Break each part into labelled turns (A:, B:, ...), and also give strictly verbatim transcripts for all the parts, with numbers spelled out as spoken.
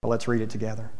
A: So let's read it together.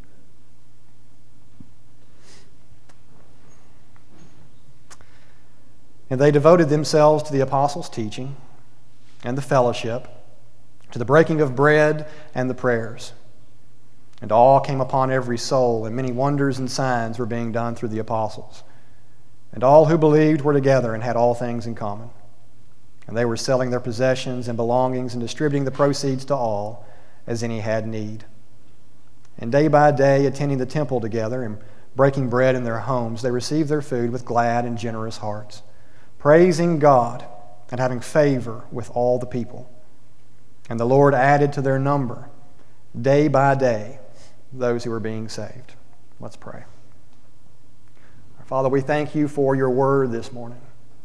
A: And they devoted themselves to the apostles' teaching and the fellowship, to the breaking of bread and the prayers. And awe came upon every soul, and many wonders and signs were being done through the apostles. And all who believed were together and had all things in common. And they were selling their possessions and belongings and distributing the proceeds to all as any had need. And day by day, attending the temple together and breaking bread in their homes, they received their food with glad and generous hearts, praising God and having favor with all the people. And the Lord added to their number, day by day, those who were being saved. Let's pray. Our Father, we thank you for your word this morning.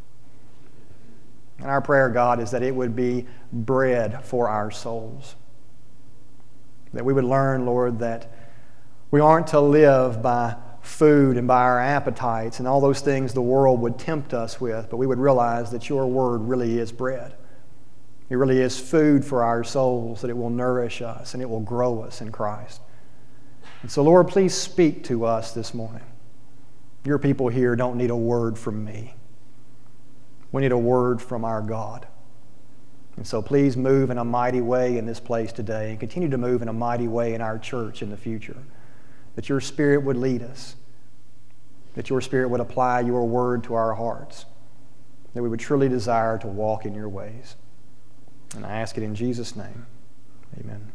A: And our prayer, God, is that it would be bread for our souls. That we would learn, Lord, that we aren't to live by food and by our appetites and all those things the world would tempt us with, but we would realize that your word really is bread. It really is food for our souls, that it will nourish us and it will grow us in Christ. And so, Lord, please speak to us this morning. Your people here don't need a word from me. We need a word from our God. And so please move in a mighty way in this place today and continue to move in a mighty way in our church in the future. That your Spirit would lead us. That your Spirit would apply your word to our hearts. That we would truly desire to walk in your ways. And I ask it in Jesus' name. Amen.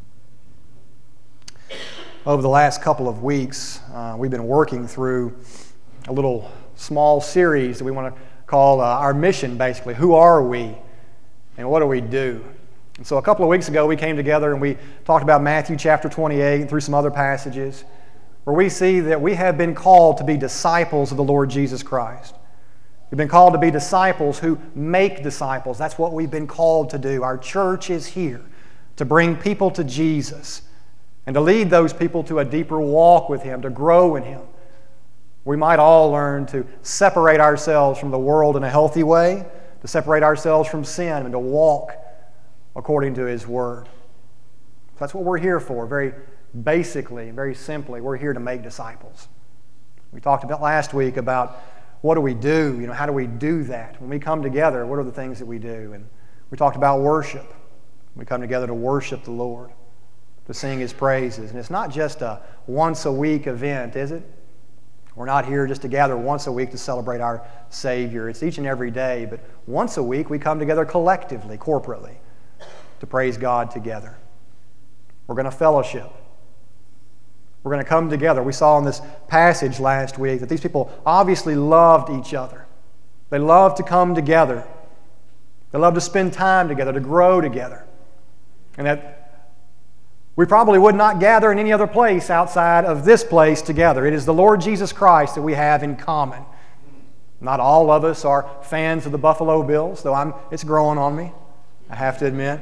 A: Over the last couple of weeks, uh, we've been working through a little small series that we want to call uh, our mission, basically. Who are we? And what do we do? And so a couple of weeks ago, we came together and we talked about Matthew chapter twenty-eight and through some other passages where we see that we have been called to be disciples of the Lord Jesus Christ. We've been called to be disciples who make disciples. That's what we've been called to do. Our church is here to bring people to Jesus and to lead those people to a deeper walk with Him, to grow in Him. We might all learn to separate ourselves from the world in a healthy way, to separate ourselves from sin and to walk according to His Word. That's what we're here for, very basically, very simply. We're here to make disciples. We talked about last week about what do we do? You know, how do we do that? When we come together, what are the things that we do? And we talked about worship. We come together to worship the Lord, to sing His praises. And it's not just a once-a-week event, is it? We're not here just to gather once a week to celebrate our Savior. It's each and every day, but once a week we come together collectively, corporately, to praise God together. We're going to fellowship. We're going to come together. We saw in this passage last week that these people obviously loved each other. They loved to come together. They loved to spend time together, to grow together. And that we probably would not gather in any other place outside of this place together. It is the Lord Jesus Christ that we have in common. Not all of us are fans of the Buffalo Bills, though I'm, it's growing on me, I have to admit.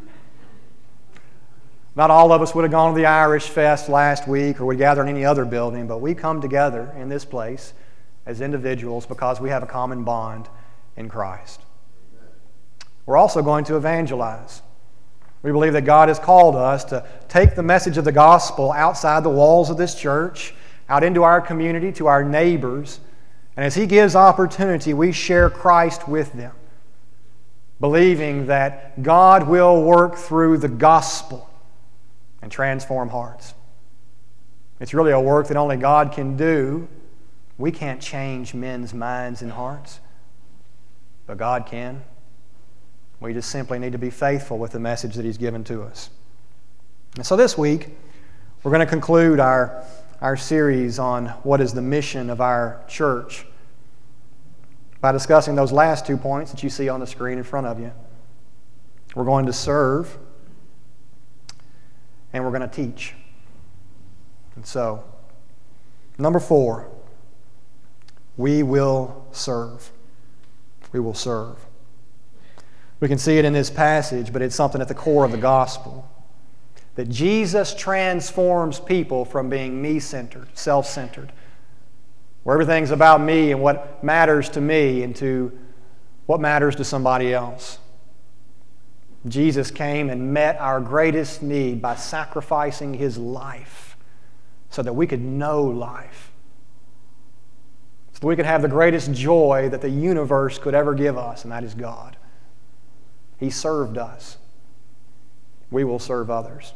A: Not all of us would have gone to the Irish Fest last week or would gather in any other building, but we come together in this place as individuals because we have a common bond in Christ. We're also going to evangelize. We believe that God has called us to take the message of the gospel outside the walls of this church, out into our community, to our neighbors. And as He gives opportunity, we share Christ with them, believing that God will work through the gospel and transform hearts. It's really a work that only God can do. We can't change men's minds and hearts, but God can. We just simply need to be faithful with the message that He's given to us. And so this week, we're going to conclude our, our series on what is the mission of our church by discussing those last two points that you see on the screen in front of you. We're going to serve, and we're going to teach. And so, number four, we will serve. We will serve. We can see it in this passage, but it's something at the core of the gospel. That Jesus transforms people from being me-centered, self-centered, where everything's about me and what matters to me, into what matters to somebody else. Jesus came and met our greatest need by sacrificing His life so that we could know life, so that we could have the greatest joy that the universe could ever give us, and that is God. He served us. We will serve others.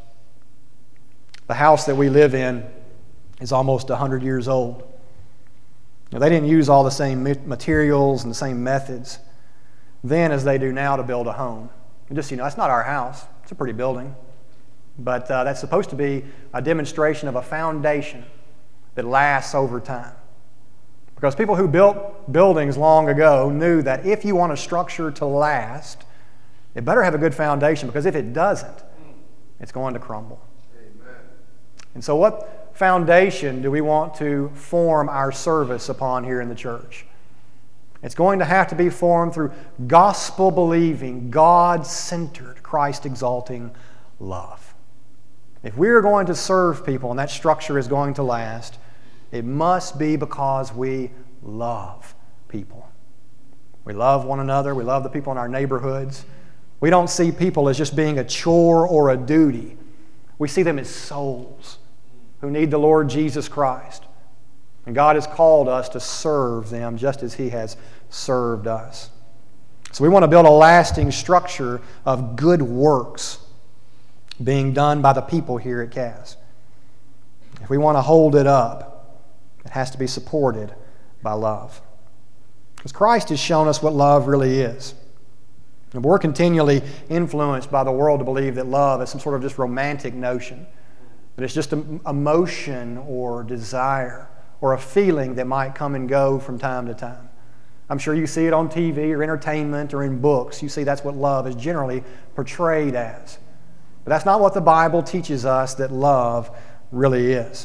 A: The house that we live in is almost one hundred years old. Now, they didn't use all the same materials and the same methods then as they do now to build a home. And just, you know, that's not our house. It's a pretty building. But uh, that's supposed to be a demonstration of a foundation that lasts over time. Because people who built buildings long ago knew that if you want a structure to last, it better have a good foundation, because if it doesn't, it's going to crumble. Amen. And so what foundation do we want to form our service upon here in the church? It's going to have to be formed through gospel-believing, God-centered, Christ-exalting love. If we're going to serve people and that structure is going to last, it must be because we love people. We love one another. We love the people in our neighborhoods. We don't see people as just being a chore or a duty. We see them as souls who need the Lord Jesus Christ. And God has called us to serve them just as He has served us. So we want to build a lasting structure of good works being done by the people here at Cass. If we want to hold it up, it has to be supported by love. Because Christ has shown us what love really is. And we're continually influenced by the world to believe that love is some sort of just romantic notion, that it's just an emotion or desire or a feeling that might come and go from time to time. I'm sure you see it on T V or entertainment or in books. You see that's what love is generally portrayed as. But that's not what the Bible teaches us that love really is.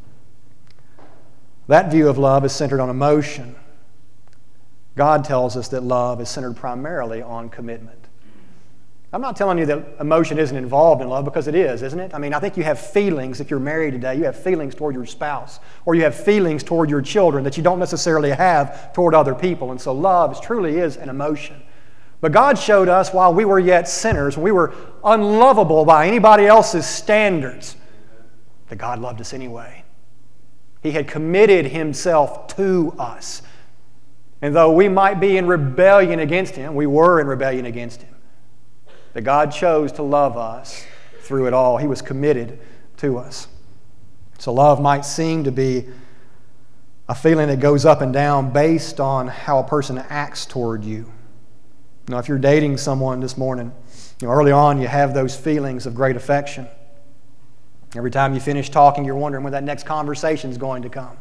A: That view of love is centered on emotion. God tells us that love is centered primarily on commitment. I'm not telling you that emotion isn't involved in love, because it is, isn't it? I mean, I think you have feelings. If you're married today, you have feelings toward your spouse, or you have feelings toward your children that you don't necessarily have toward other people. And so love truly is an emotion. But God showed us while we were yet sinners, when we were unlovable by anybody else's standards, that God loved us anyway. He had committed Himself to us. And though we might be in rebellion against Him, we were in rebellion against Him, that God chose to love us through it all. He was committed to us. So love might seem to be a feeling that goes up and down based on how a person acts toward you. You know, if you're dating someone this morning, you know, early on you have those feelings of great affection. Every time you finish talking, you're wondering when that next conversation is going to come.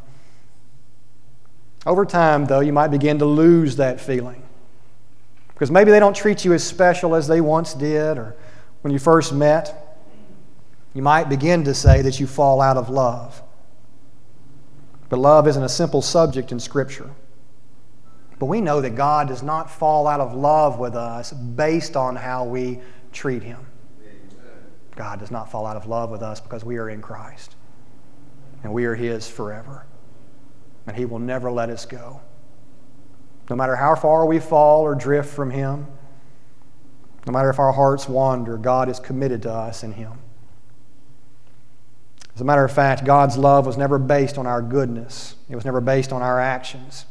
A: Over time, though, you might begin to lose that feeling, because maybe they don't treat you as special as they once did, or when you first met. You might begin to say that you fall out of love. But love isn't a simple subject in Scripture. But we know that God does not fall out of love with us based on how we treat Him. God does not fall out of love with us because we are in Christ, and we are His forever. And He will never let us go. No matter how far we fall or drift from Him, no matter if our hearts wander, God is committed to us in Him. As a matter of fact, God's love was never based on our goodness. It was never based on our actions.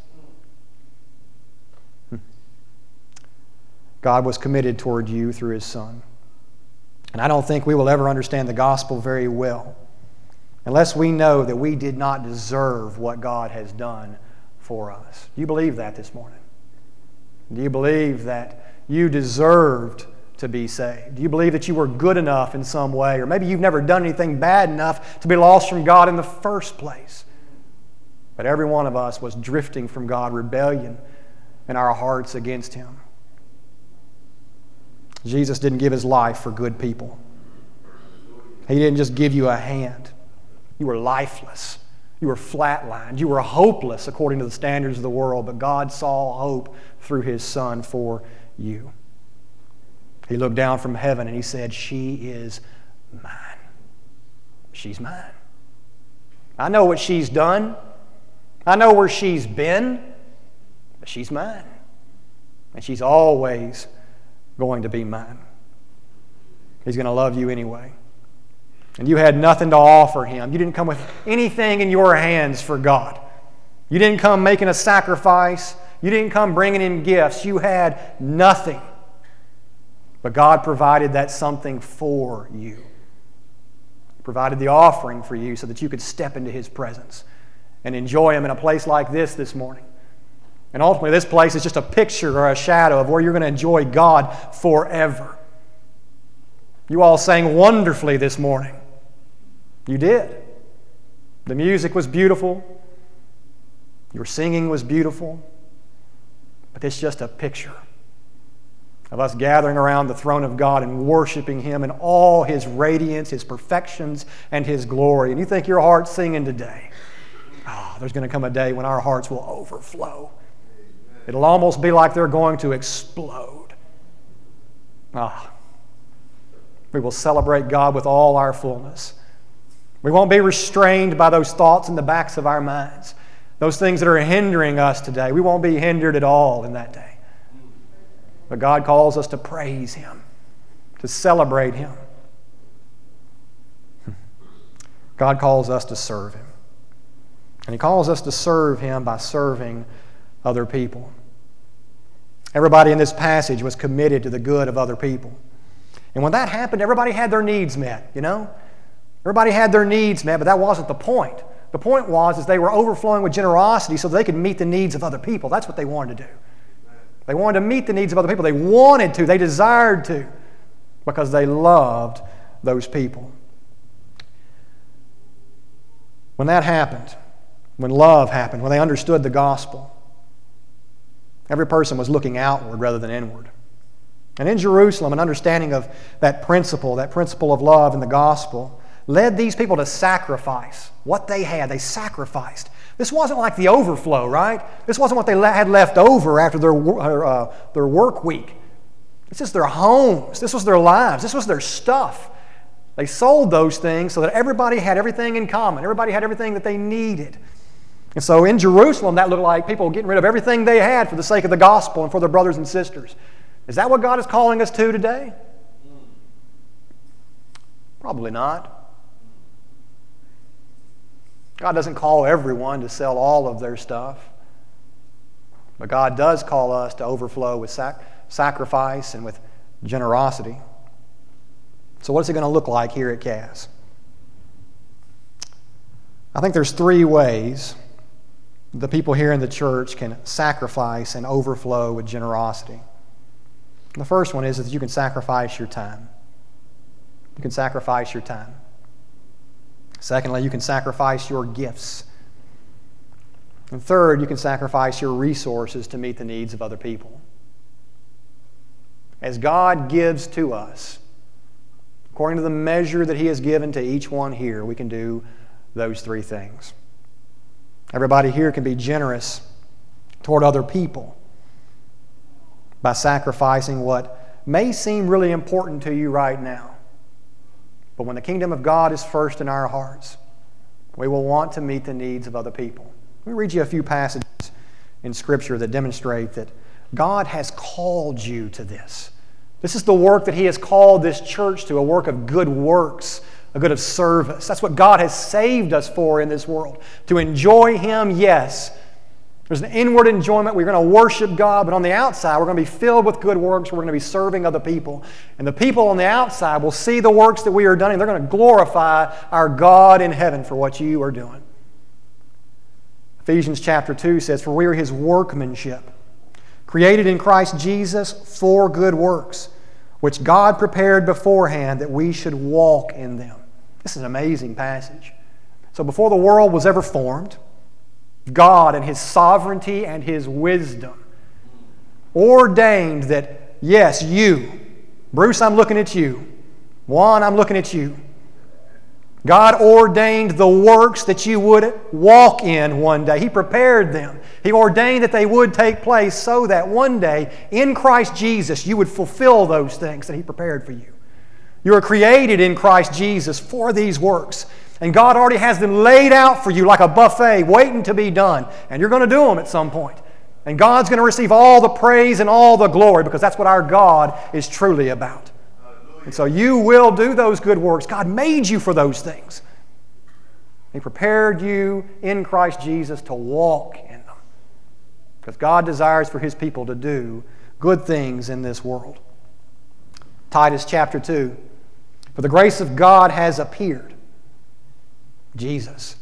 A: God was committed toward you through His Son. And I don't think we will ever understand the gospel very well unless we know that we did not deserve what God has done for us. Do you believe that this morning? Do you believe that you deserved to be saved? Do you believe that you were good enough in some way? Or maybe you've never done anything bad enough to be lost from God in the first place. But every one of us was drifting from God, rebellion in our hearts against Him. Jesus didn't give His life for good people. He didn't just give you a hand. You were lifeless. You were flatlined. You were hopeless according to the standards of the world, but God saw hope through His Son for you. He looked down from heaven and He said, "She is mine. She's mine. I know what she's done. I know where she's been, but she's mine. And she's always going to be mine." He's going to love you anyway. And you had nothing to offer Him. You didn't come with anything in your hands for God. You didn't come making a sacrifice. You didn't come bringing in gifts. You had nothing. But God provided that something for you. He provided the offering for you so that you could step into His presence and enjoy Him in a place like this this morning. And ultimately, this place is just a picture or a shadow of where you're going to enjoy God forever. You all sang wonderfully this morning. You did. The music was beautiful. Your singing was beautiful. But it's just a picture of us gathering around the throne of God and worshiping Him in all His radiance, His perfections, and His glory. And you think your heart's singing today. Oh, there's going to come a day when our hearts will overflow. It'll almost be like they're going to explode. Ah, we will celebrate God with all our fullness. We won't be restrained by those thoughts in the backs of our minds. Those things that are hindering us today. We won't be hindered at all in that day. But God calls us to praise Him, to celebrate Him. God calls us to serve Him. And He calls us to serve Him by serving other people. Everybody in this passage was committed to the good of other people. And when that happened, everybody had their needs met, you know? Everybody had their needs met, but that wasn't the point. The point was is they were overflowing with generosity so they could meet the needs of other people. That's what they wanted to do. They wanted to meet the needs of other people. They wanted to. They desired to because they loved those people. When that happened, when love happened, when they understood the gospel, every person was looking outward rather than inward. And in Jerusalem, an understanding of that principle, that principle of love in the gospel, led these people to sacrifice what they had. They sacrificed. This wasn't like the overflow, right? This wasn't what they had left over after their, uh, their work week. This is their homes. This was their lives. This was their stuff. They sold those things so that everybody had everything in common. Everybody had everything that they needed. And so in Jerusalem, that looked like people getting rid of everything they had for the sake of the gospel and for their brothers and sisters. Is that what God is calling us to today? Probably not. God doesn't call everyone to sell all of their stuff. But God does call us to overflow with sac- sacrifice and with generosity. So what's it going to look like here at Cass? I think there's three ways the people here in the church can sacrifice and overflow with generosity. The first one is that you can sacrifice your time. You can sacrifice your time. Secondly, you can sacrifice your gifts. And third, you can sacrifice your resources to meet the needs of other people. As God gives to us, according to the measure that He has given to each one here, we can do those three things. Everybody here can be generous toward other people by sacrificing what may seem really important to you right now. But when the kingdom of God is first in our hearts, we will want to meet the needs of other people. Let me read you a few passages in Scripture that demonstrate that God has called you to this. This is the work that He has called this church to, a work of good works, a good of service. That's what God has saved us for in this world. To enjoy Him, yes. There's an inward enjoyment. We're going to worship God, but on the outside, we're going to be filled with good works. We're going to be serving other people. And the people on the outside will see the works that we are doing, and they're going to glorify our God in heaven for what you are doing. Ephesians chapter two says, "For we are His workmanship, created in Christ Jesus for good works, which God prepared beforehand that we should walk in them." This is an amazing passage. So before the world was ever formed, God in His sovereignty and His wisdom ordained that, yes, you, Bruce, I'm looking at you. Juan, I'm looking at you. God ordained the works that you would walk in one day. He prepared them. He ordained that they would take place so that one day in Christ Jesus you would fulfill those things that He prepared for you. You are created in Christ Jesus for these works. And God already has them laid out for you like a buffet waiting to be done. And you're going to do them at some point. And God's going to receive all the praise and all the glory because that's what our God is truly about. Hallelujah. And so you will do those good works. God made you for those things. He prepared you in Christ Jesus to walk in them. Because God desires for His people to do good things in this world. Titus chapter two. For the grace of God has appeared. Jesus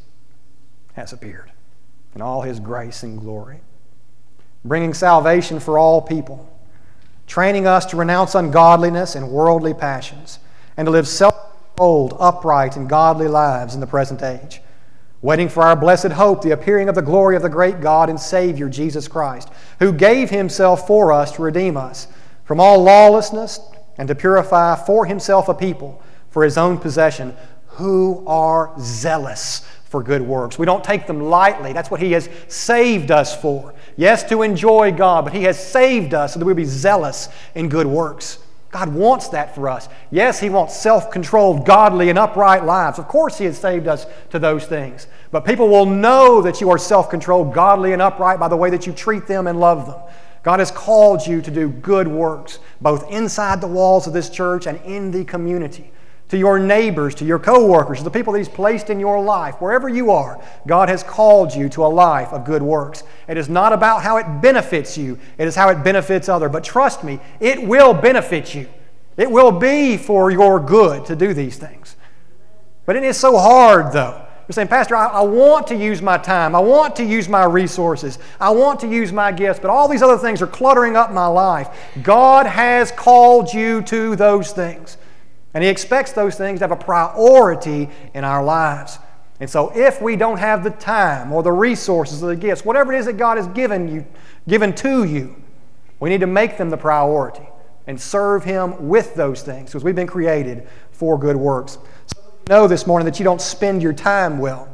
A: has appeared in all His grace and glory, bringing salvation for all people, training us to renounce ungodliness and worldly passions, and to live self-controlled, upright, and godly lives in the present age, waiting for our blessed hope, the appearing of the glory of the great God and Savior, Jesus Christ, who gave Himself for us to redeem us from all lawlessness and to purify for Himself a people for His own possession, who are zealous for good works. We don't take them lightly. That's what He has saved us for. Yes, to enjoy God, but He has saved us so that we'll be zealous in good works. God wants that for us. Yes, He wants self-controlled, godly, and upright lives. Of course He has saved us to those things. But people will know that you are self-controlled, godly, and upright by the way that you treat them and love them. God has called you to do good works, both inside the walls of this church and in the community. To your neighbors, to your co-workers, to the people that He's placed in your life, wherever you are, God has called you to a life of good works. It is not about how it benefits you. It is how it benefits others. But trust me, it will benefit you. It will be for your good to do these things. But it is so hard, though. You're saying, Pastor, I, I want to use my time. I want to use my resources. I want to use my gifts. But all these other things are cluttering up my life. God has called you to those things. And He expects those things to have a priority in our lives. And so if we don't have the time or the resources or the gifts, whatever it is that God has given you, given to you, we need to make them the priority and serve Him with those things, because we've been created for good works. So you know this morning that you don't spend your time well.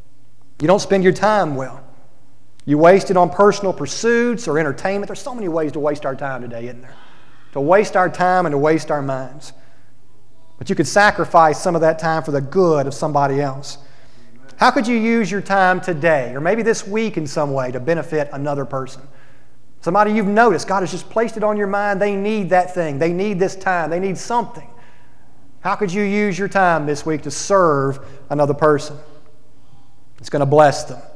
A: You don't spend your time well. You waste it on personal pursuits or entertainment. There's so many ways to waste our time today, isn't there? To waste our time and to waste our minds. But you could sacrifice some of that time for the good of somebody else. How could you use your time today, or maybe this week in some way, to benefit another person? Somebody you've noticed, God has just placed it on your mind, they need that thing, they need this time, they need something. How could you use your time this week to serve another person? It's going to bless them.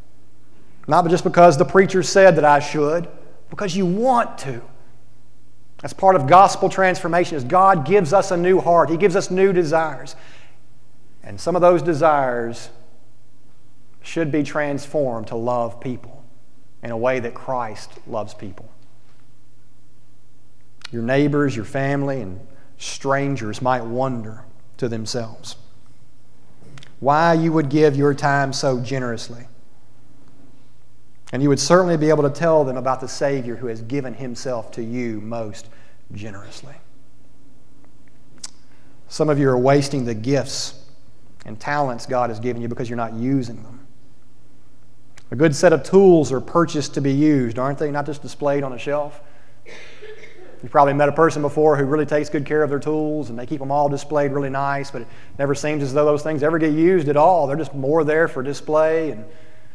A: Not just because the preacher said that I should, because you want to. That's part of gospel transformation, is God gives us a new heart. He gives us new desires. And some of those desires should be transformed to love people in a way that Christ loves people. Your neighbors, your family, and strangers might wonder to themselves why you would give your time so generously. And you would certainly be able to tell them about the Savior who has given Himself to you most generously. Some of you are wasting the gifts and talents God has given you because you're not using them. A good set of tools are purchased to be used, aren't they? Not just displayed on a shelf. You've probably met a person before who really takes good care of their tools, and they keep them all displayed really nice, but it never seems as though those things ever get used at all. They're just more there for display and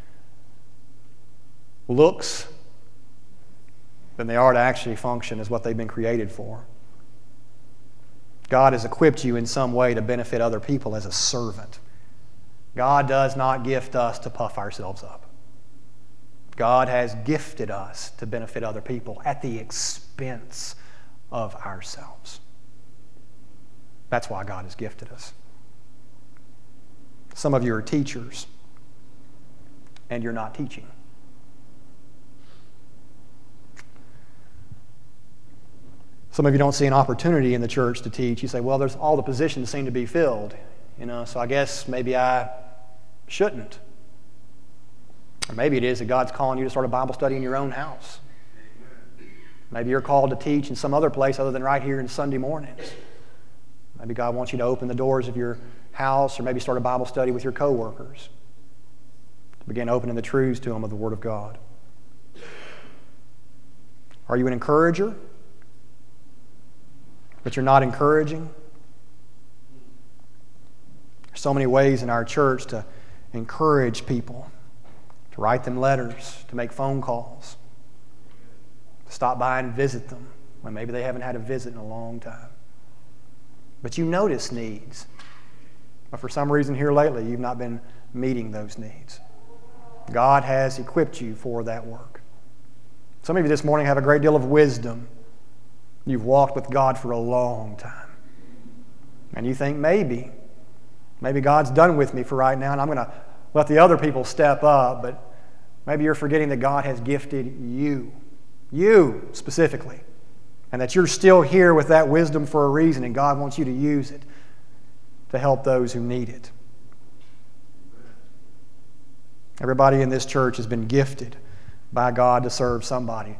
A: looks than they are to actually function as what they've been created for. God has equipped you in some way to benefit other people as a servant. God does not gift us to puff ourselves up. God has gifted us to benefit other people at the expense of ourselves. That's why God has gifted us. Some of you are teachers, and you're not teaching. Some of you don't see an opportunity in the church to teach. You say, well, there's all the positions seem to be filled, you know, so I guess maybe I shouldn't. Or maybe it is that God's calling you to start a Bible study in your own house. Maybe you're called to teach in some other place other than right here in Sunday mornings. Maybe God wants you to open the doors of your house, or maybe start a Bible study with your co-workers to begin opening the truths to them of the Word of God. Are you an encourager, but you're not encouraging? There's so many ways in our church to encourage people, to write them letters, to make phone calls, to stop by and visit them when maybe they haven't had a visit in a long time. But you notice needs. But for some reason here lately, you've not been meeting those needs. God has equipped you for that work. Some of you this morning have a great deal of wisdom. You've walked with God for a long time. And you think maybe, maybe God's done with me for right now and I'm going to let the other people step up, but maybe you're forgetting that God has gifted you, you specifically, and that you're still here with that wisdom for a reason and God wants you to use it to help those who need it. Everybody in this church has been gifted by God to serve somebody.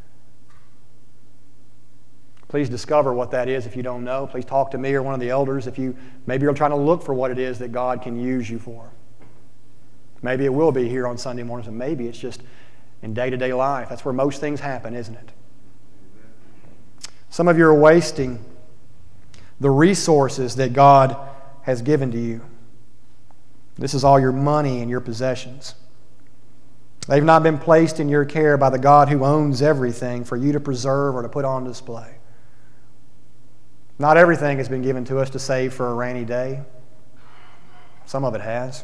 A: Please discover what that is if you don't know. Please talk to me or one of the elders if you maybe you're trying to look for what it is that God can use you for. Maybe it will be here on Sunday mornings, and maybe it's just in day-to-day life. That's where most things happen, isn't it? Some of you are wasting the resources that God has given to you. This is all your money and your possessions. They've not been placed in your care by the God who owns everything for you to preserve or to put on display. Not everything has been given to us to save for a rainy day. Some of it has.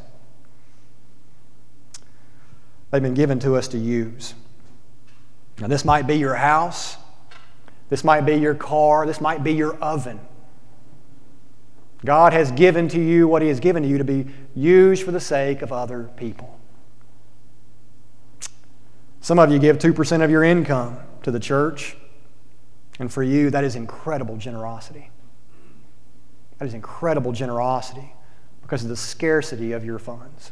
A: They've been given to us to use. Now, this might be your house. This might be your car. This might be your oven. God has given to you what He has given to you to be used for the sake of other people. Some of you give two percent of your income to the church, and for you, that is incredible generosity. That is incredible generosity because of the scarcity of your funds.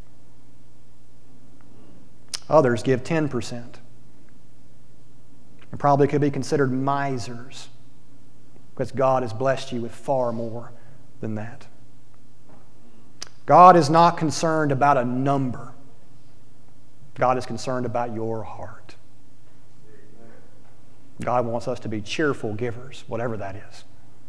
A: Others give ten percent and probably could be considered misers because God has blessed you with far more than that. God is not concerned about a number. God is concerned about your heart. God wants us to be cheerful givers, whatever that is.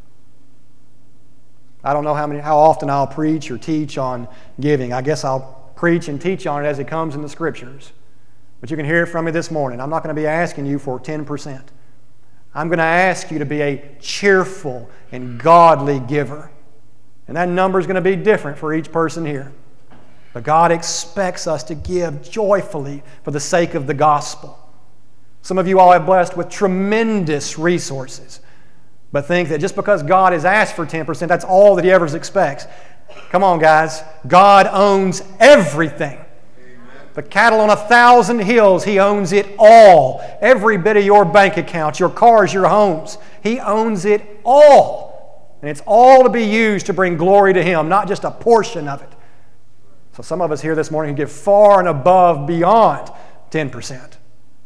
A: I don't know how many, how often I'll preach or teach on giving. I guess I'll preach and teach on it as it comes in the Scriptures. But you can hear it from me this morning. I'm not going to be asking you for ten percent. I'm going to ask you to be a cheerful and godly giver. And that number is going to be different for each person here. But God expects us to give joyfully for the sake of the gospel. Some of you all are blessed with tremendous resources, but think that just because God has asked for ten percent, that's all that He ever expects. Come on, guys. God owns everything. The cattle on a thousand hills, He owns it all. Every bit of your bank account, your cars, your homes, He owns it all. And it's all to be used to bring glory to Him, not just a portion of it. So some of us here this morning can give far and above beyond ten percent.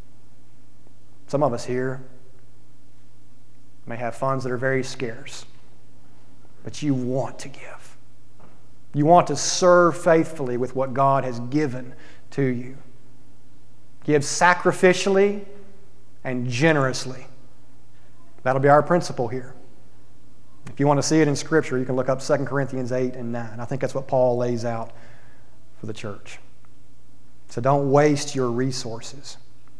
A: Some of us here may have funds that are very scarce, but you want to give. You want to serve faithfully with what God has given to you. Give sacrificially and generously. That'll be our principle here. If you want to see it in Scripture, you can look up Second Corinthians eight and nine. I think that's what Paul lays out for the church. So don't waste your resources.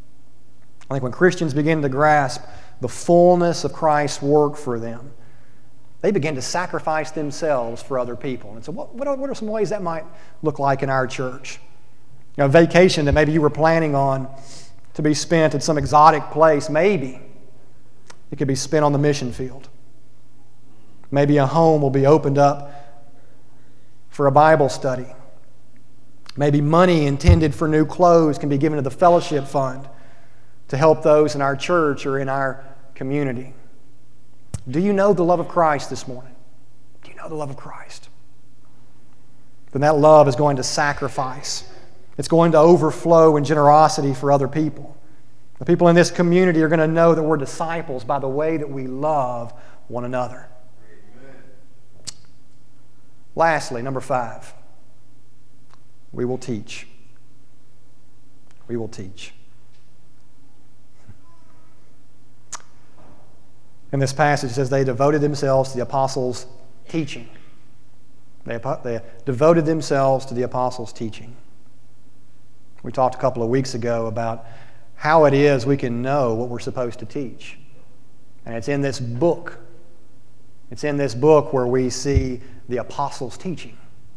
A: I think when Christians begin to grasp the fullness of Christ's work for them, they begin to sacrifice themselves for other people. And so what, what, are, what are some ways that might look like in our church? You know, a vacation that maybe you were planning on to be spent at some exotic place, maybe it could be spent on the mission field. Maybe a home will be opened up for a Bible study. Maybe money intended for new clothes can be given to the fellowship fund to help those in our church or in our community. Do you know the love of Christ this morning? Do you know the love of Christ? Then that love is going to sacrifice. It's going to overflow in generosity for other people. The people in this community are going to know that we're disciples by the way that we love one another. Amen. Lastly, number five, we will teach. We will teach. In this passage, it says they devoted themselves to the apostles' teaching. They, they devoted themselves to the apostles' teaching. We talked a couple of weeks ago about how it is we can know what we're supposed to teach. And it's in this book. It's in this book where we see the apostles teaching.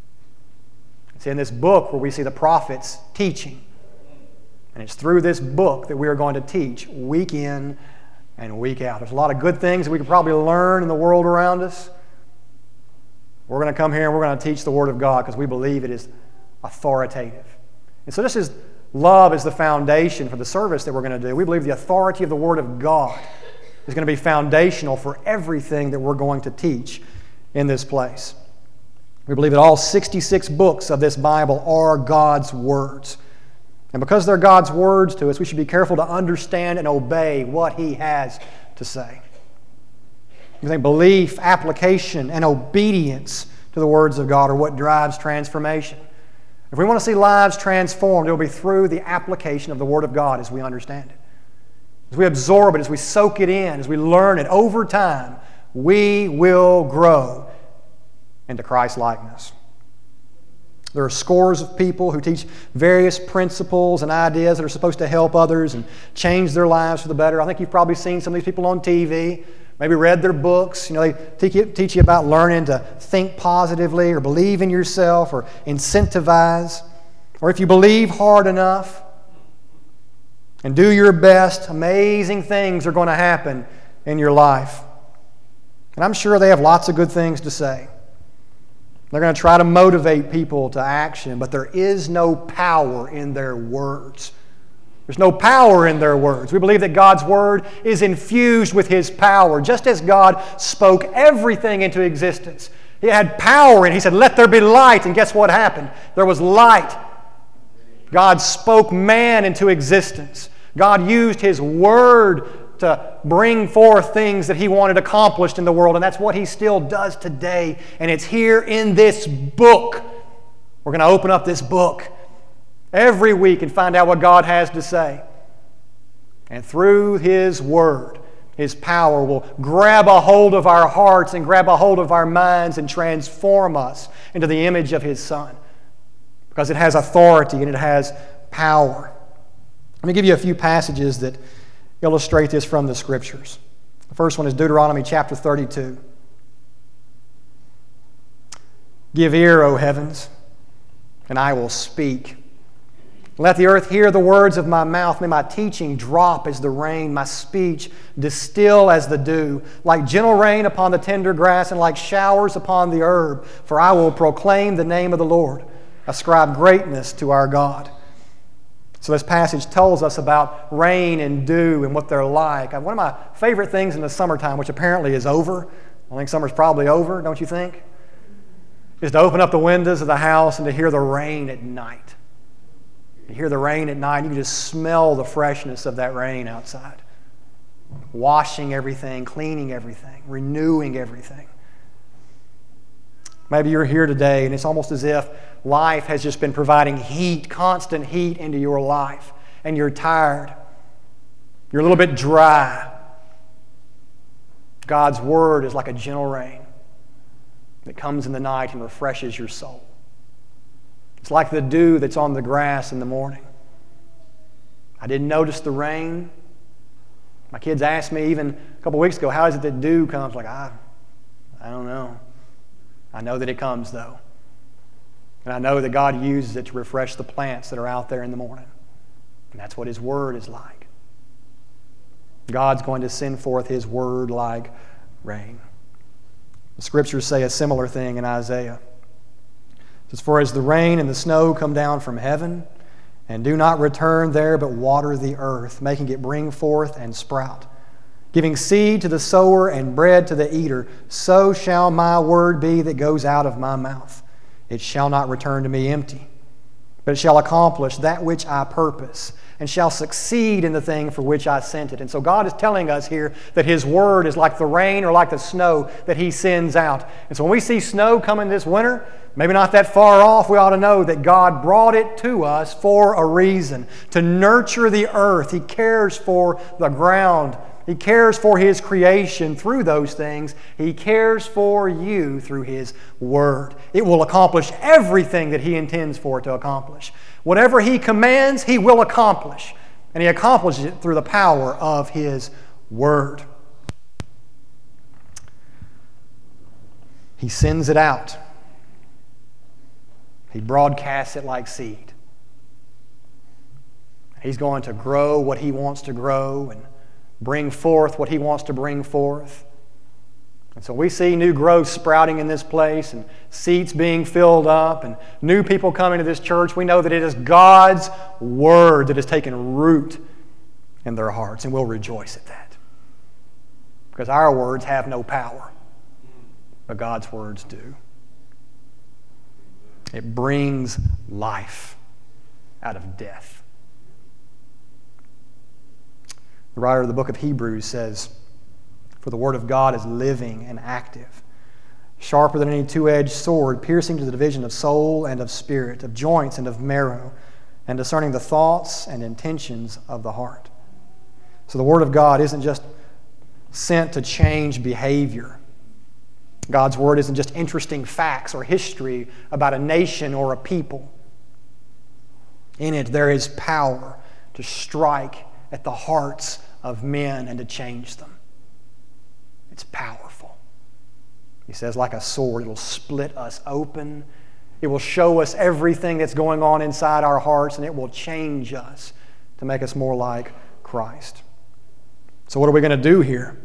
A: It's in this book where we see the prophets teaching. And it's through this book that we are going to teach week in and week out. There's a lot of good things that we could probably learn in the world around us. We're going to come here and we're going to teach the Word of God because we believe it is authoritative. And so this is love is the foundation for the service that we're going to do. We believe the authority of the Word of God is going to be foundational for everything that we're going to teach in this place. We believe that all sixty-six books of this Bible are God's words. And because they're God's words to us, we should be careful to understand and obey what He has to say. We think belief, application, and obedience to the words of God are what drives transformation. If we want to see lives transformed, it will be through the application of the Word of God as we understand it. As we absorb it, as we soak it in, as we learn it over time, we will grow into Christ-likeness. There are scores of people who teach various principles and ideas that are supposed to help others and change their lives for the better. I think you've probably seen some of these people on T V, maybe read their books. You know, they teach you, teach you about learning to think positively or believe in yourself or incentivize. Or if you believe hard enough and do your best, amazing things are going to happen in your life. And I'm sure they have lots of good things to say. They're going to try to motivate people to action, but there is no power in their words. There's no power in their words. We believe that God's Word is infused with His power. Just as God spoke everything into existence, He had power and He said, "Let there be light." And guess what happened? There was light. God spoke man into existence. God used His Word to bring forth things that He wanted accomplished in the world, and that's what He still does today. And it's here in this book. We're going to open up this book every week and find out what God has to say. And through His Word, His power will grab a hold of our hearts and grab a hold of our minds and transform us into the image of His Son. Because it has authority and it has power. Let me give you a few passages that illustrate this from the Scriptures. The first one is Deuteronomy chapter thirty-two. "Give ear, O heavens, and I will speak. Let the earth hear the words of my mouth. May my teaching drop as the rain, my speech distill as the dew, like gentle rain upon the tender grass and like showers upon the herb. For I will proclaim the name of the Lord, ascribe greatness to our God." So this passage tells us about rain and dew and what they're like. One of my favorite things in the summertime, which apparently is over, I think summer's probably over, don't you think? Is to open up the windows of the house and to hear the rain at night. You hear the rain at night, you can just smell the freshness of that rain outside. Washing everything, cleaning everything, renewing everything. Maybe you're here today and it's almost as if life has just been providing heat, constant heat into your life, and you're tired. You're a little bit dry. God's Word is like a gentle rain that comes in the night and refreshes your soul. It's like the dew that's on the grass in the morning. I didn't notice the rain. My kids asked me even a couple weeks ago, how is it that dew comes? Like, I, I don't know. I know that it comes, though. And I know that God uses it to refresh the plants that are out there in the morning. And that's what His Word is like. God's going to send forth His Word like rain. The Scriptures say a similar thing in Isaiah. It says, "For as the rain and the snow come down from heaven, and do not return there, but water the earth, making it bring forth and sprout, giving seed to the sower and bread to the eater, so shall my word be that goes out of my mouth. It shall not return to me empty, but it shall accomplish that which I purpose, and shall succeed in the thing for which I sent it." And so God is telling us here that His Word is like the rain or like the snow that He sends out. And so when we see snow coming this winter, maybe not that far off, we ought to know that God brought it to us for a reason, to nurture the earth. He cares for the ground. He cares for His creation through those things. He cares for you through His Word. It will accomplish everything that He intends for it to accomplish. Whatever He commands, He will accomplish. And He accomplishes it through the power of His Word. He sends it out. He broadcasts it like seed. He's going to grow what He wants to grow and bring forth what He wants to bring forth. And so we see new growth sprouting in this place and seats being filled up and new people coming to this church. We know that it is God's Word that has taken root in their hearts, and we'll rejoice at that. Because our words have no power, but God's words do. It brings life out of death. The writer of the book of Hebrews says, "For the word of God is living and active, sharper than any two-edged sword, piercing to the division of soul and of spirit, of joints and of marrow, and discerning the thoughts and intentions of the heart." So the word of God isn't just sent to change behavior. God's word isn't just interesting facts or history about a nation or a people. In it, there is power to strike at the hearts of men and to change them. It's powerful. He says, like a sword, it'll split us open. It will show us everything that's going on inside our hearts, and it will change us to make us more like Christ. So what are we going to do here?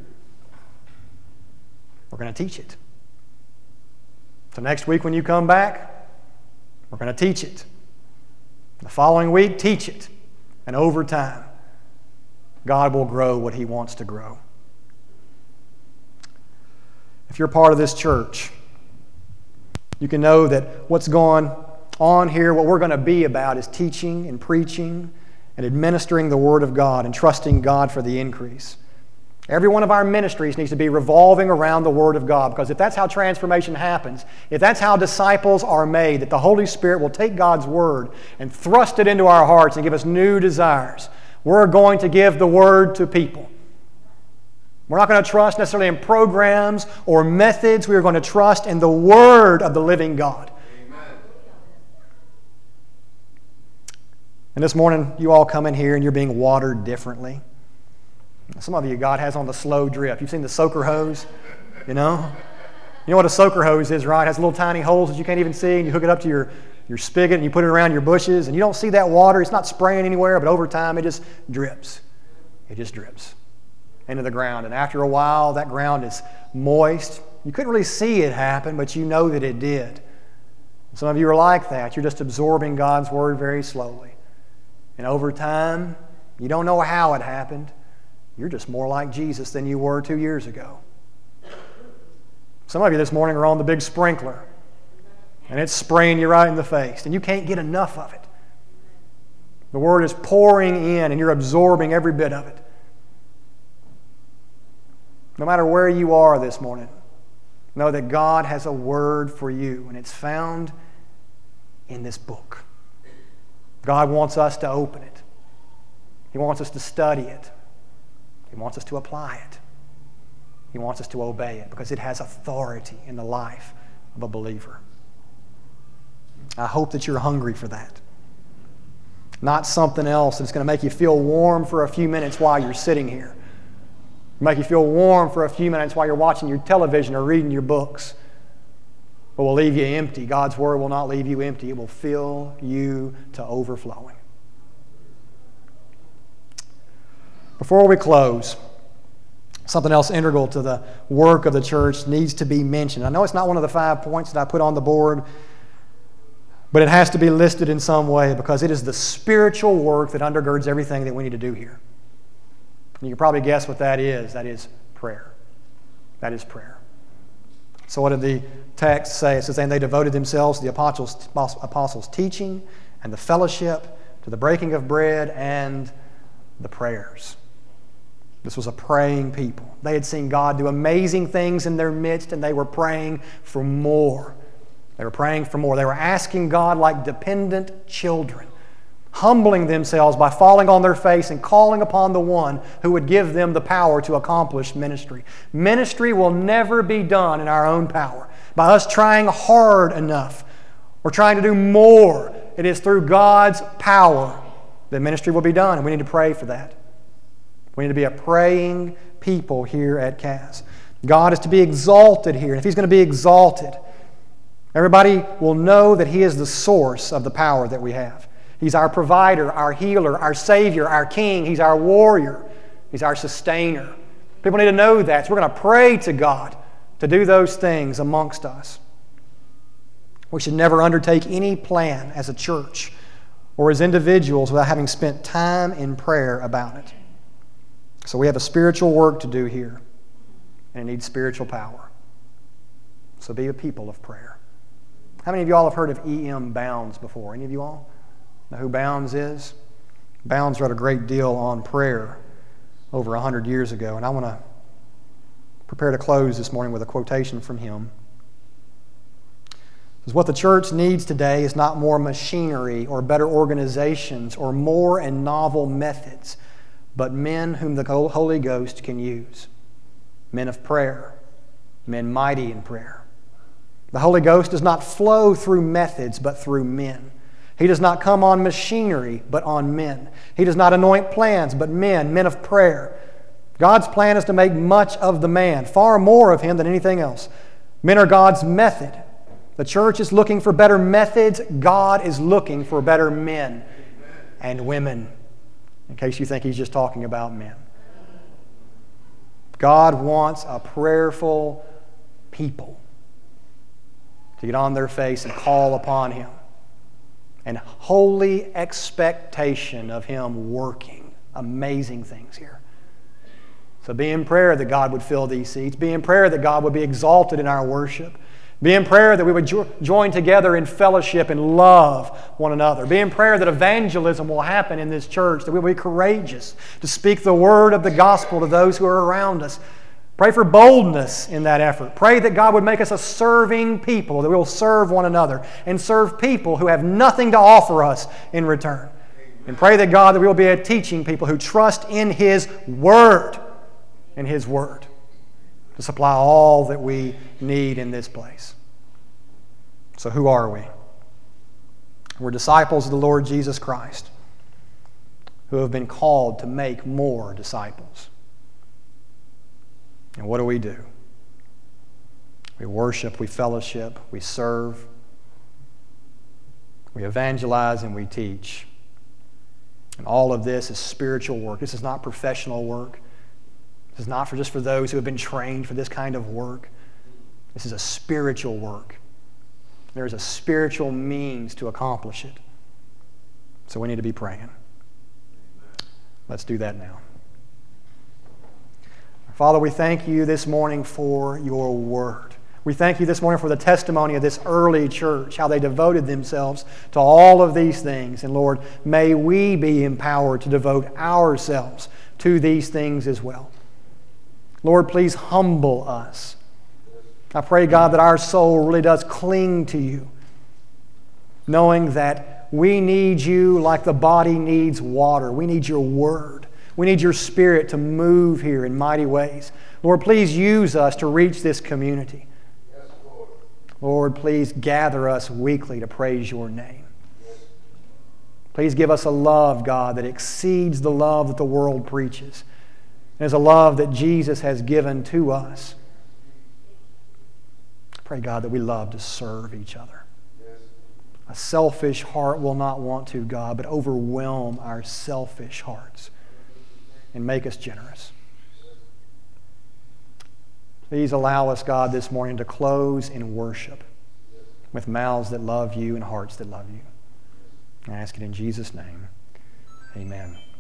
A: We're going to teach it. So next week when you come back, we're going to teach it. The following week, teach it. And over time, God will grow what He wants to grow. If you're part of this church, you can know that what's going on here, what we're going to be about is teaching and preaching and administering the Word of God and trusting God for the increase. Every one of our ministries needs to be revolving around the Word of God, because if that's how transformation happens, if that's how disciples are made, that the Holy Spirit will take God's Word and thrust it into our hearts and give us new desires, we're going to give the Word to people. We're not going to trust necessarily in programs or methods. We are going to trust in the Word of the living God. Amen. And this morning, you all come in here and you're being watered differently. Some of you, God has on the slow drip. You've seen the soaker hose, you know? You know what a soaker hose is, right? It has little tiny holes that you can't even see, and you hook it up to your, your spigot and you put it around your bushes, and you don't see that water. It's not spraying anywhere, but over time it just drips. It just drips into the ground. And after a while, that ground is moist. You couldn't really see it happen, but you know that it did. Some of you are like that. You're just absorbing God's Word very slowly. And over time, you don't know how it happened. You're just more like Jesus than you were two years ago. Some of you this morning are on the big sprinkler, and it's spraying you right in the face, and you can't get enough of it. The Word is pouring in, and you're absorbing every bit of it. No matter where you are this morning, know that God has a word for you, and it's found in this book. God wants us to open it. He wants us to study it. He wants us to apply it. He wants us to obey it because it has authority in the life of a believer. I hope that you're hungry for that. Not something else that's going to make you feel warm for a few minutes while you're sitting here. Make you feel warm for a few minutes while you're watching your television or reading your books. But will leave you empty. God's Word will not leave you empty. It will fill you to overflowing. Before we close, something else integral to the work of the church needs to be mentioned. I know it's not one of the five points that I put on the board, but it has to be listed in some way because it is the spiritual work that undergirds everything that we need to do here. You can probably guess what that is. That is prayer. That is prayer. So what did the text say? It says, and they devoted themselves to the apostles, apostles' teaching and the fellowship, to the breaking of bread and the prayers. This was a praying people. They had seen God do amazing things in their midst, and they were praying for more. They were praying for more. They were asking God like dependent children, humbling themselves by falling on their face and calling upon the one who would give them the power to accomplish ministry. Ministry will never be done in our own power, by us trying hard enough or trying to do more. It is through God's power that ministry will be done, and we need to pray for that. We need to be a praying people here at Cass. God is to be exalted here. And if He's going to be exalted, everybody will know that He is the source of the power that we have. He's our provider, our healer, our Savior, our King. He's our warrior. He's our sustainer. People need to know that. So we're going to pray to God to do those things amongst us. We should never undertake any plan as a church or as individuals without having spent time in prayer about it. So we have a spiritual work to do here, and it needs spiritual power. So be a people of prayer. How many of you all have heard of E M Bounds before? Any of you all know who Bounds is? Bounds wrote a great deal on prayer over a hundred years ago, and I want to prepare to close this morning with a quotation from him. Because what the church needs today is not more machinery or better organizations or more and novel methods, but men whom the Holy Ghost can use. Men of prayer, men mighty in prayer. The Holy Ghost does not flow through methods, but through men. He does not come on machinery, but on men. He does not anoint plans, but men, men of prayer. God's plan is to make much of the man, far more of him than anything else. Men are God's method. The church is looking for better methods. God is looking for better men and women, in case you think He's just talking about men. God wants a prayerful people to get on their face and call upon Him, and holy expectation of Him working amazing things here. So be in prayer that God would fill these seats. Be in prayer that God would be exalted in our worship. Be in prayer that we would jo- join together in fellowship and love one another. Be in prayer that evangelism will happen in this church, that we will be courageous to speak the word of the gospel to those who are around us. Pray for boldness in that effort. Pray that God would make us a serving people, that we will serve one another and serve people who have nothing to offer us in return. And pray that God, that we will be a teaching people who trust in His Word, in His Word, to supply all that we need in this place. So who are we? We're disciples of the Lord Jesus Christ who have been called to make more disciples. And what do we do? We worship, we fellowship, we serve, we evangelize, and we teach. And all of this is spiritual work. This is not professional work. This is not for just for those who have been trained for this kind of work. This is a spiritual work. There is a spiritual means to accomplish it. So we need to be praying. Let's do that now. Father, we thank You this morning for Your Word. We thank You this morning for the testimony of this early church, how they devoted themselves to all of these things. And Lord, may we be empowered to devote ourselves to these things as well. Lord, please humble us. I pray, God, that our soul really does cling to You, knowing that we need You like the body needs water. We need Your Word. We need Your Spirit to move here in mighty ways. Lord, please use us to reach this community. Yes, Lord. Lord, please gather us weekly to praise Your name. Please give us a love, God, that exceeds the love that the world preaches. And is a love that Jesus has given to us. Pray, God, that we love to serve each other. Yes. A selfish heart will not want to, God, but overwhelm our selfish hearts and make us generous. Please allow us, God, this morning to close in worship with mouths that love You and hearts that love You. I ask it in Jesus' name. Amen.